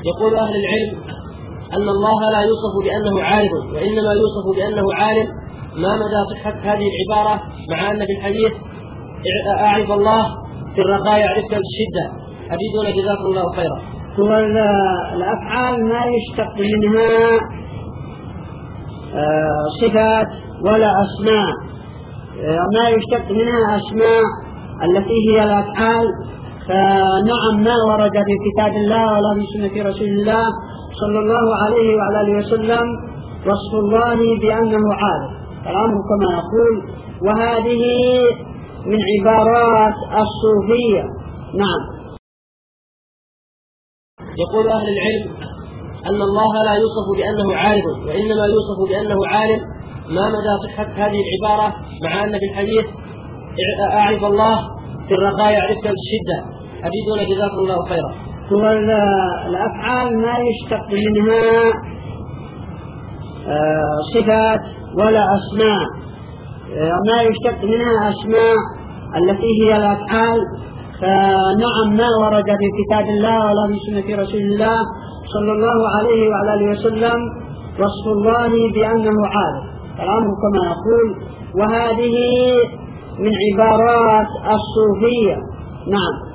يقول أهل العلم أن الله لا يوصف بأنه عالم، وإنما يوصف بأنه عالم. ما مدى صحة هذه العبارة مع أن في الحديث أعرف الله في الرخاء يعرفك في الشدة؟ أفيدونا جزاكم الله خيرا. هو الأفعال ما يشتق منها صفات ولا أسماء، ما يشتق منها أسماء التي هي الأفعال، فنعم ما ورد في كتاب الله ولا في سنة رسول الله صلى الله عليه وعلى آله وسلم وصف الله بأنه عالم، الأمر كما يقول، وهذه من عبارات الصوفية. نعم. يقول أهل العلم أن الله لا يوصف بأنه عالم، وإنما يوصف بأنه عالم. ما مدى صحة هذه العبارة مع أن في الحديث أعرف الله في الرخاء يعرفك في الشدة؟ أفيدونا جزاكم الله خيرا. هو الأفعال ما يشتق منها صفات ولا أسماء، ما يشتق منها أسماء التي هي الأفعال، فنعم ما ورد في كتاب الله ولا في سنة رسول الله صلى الله عليه وعلى آله وسلم وصف الله بأنه عالم، الأمر كما يقول، وهذه من عبارات الصوفية. نعم.